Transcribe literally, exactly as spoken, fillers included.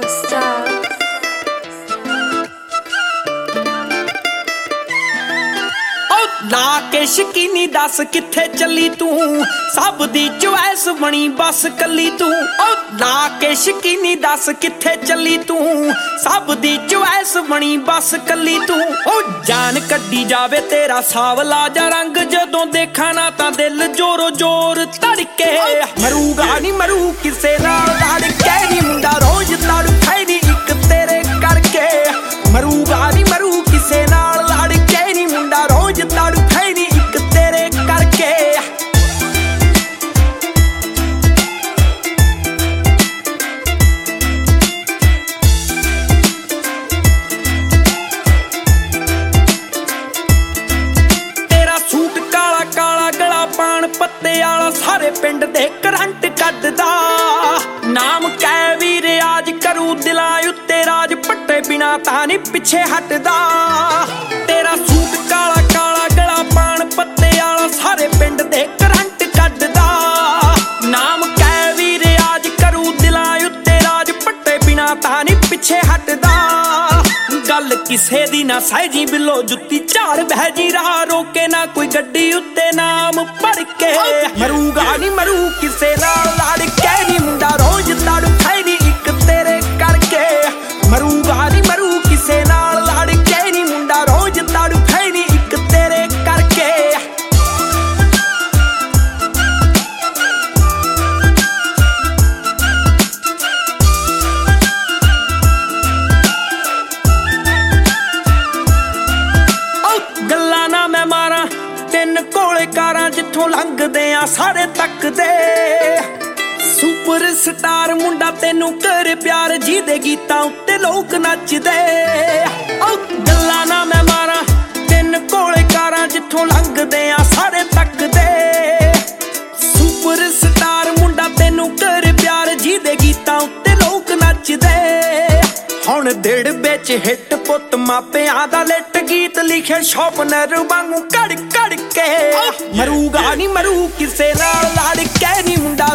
Star. ला के शकीनी दस किथे चली तू सब दी चॉइस बनी बस कली तू ला के शकीनी दस किथे चली तू सब दी चॉइस बनी बस कली तू ओ जान कड्डी जावे तेरा सावला जा रंग जदों देखा ना तां दिल जोरो जोर धड़के मरूगा नी मरू किसे नाल लड़ के नी मुंडा रोज लड़ फैनी इक तेरे करके मरूगा नी मरू किसे नाल लड़ के नी मुंडा रोज लड़ फैनी इक तेरे करके तेरा सूट काला काला गला पान पत्ते आला सारे पिंड दे करंट कड्डदा नाम कै वी रियाज करू दिलां उत्ते राज पट्टे बिना तां नी पिछे हटदा तेरा सूट काला काला गला पान पत्ते आला सारे पिंड दे करंट कड्डदा नाम कै वी रियाज करू दिलां उत्ते राज पट्टे बिना तां नी पिछे हटदा गल किसे दी ना सहजी बिलो जुत्ती झाड़ बह जी राह रोके ना कोई गड्डी उत्ते नाम पढ़ के मरूगा नी मरू किसे नाल लड़ के नी मुंडा रोज लड़ फैनी इक तेरे करके मरूगा नी मरू किसे नाल लड़ के नी मुंडा रोज लड़ फैनी इक तेरे करके गल्लां ना मैं मारा तिन कोले कारां जिथों लंघदे आ सारे तकदे सुपर स्टार मुंडा तेनू कर प्यार जी दे गीतां उत्ते लोक नचदे ओ गल्लां ना मैं मारा तिन कोले कारां जिथों लंघदे आ सारे तकदे सुपर स्टार मुंडा तेनू कर प्यार जी दे गीतां उत्ते लोक नचदे हुण दिल विच हिट पुत मापिआं दा लिट गीत लिखे शॉपनर वांगू कड़ कड़ के मरूगा नी मरू किसे नाल लड़ के नी मुंडा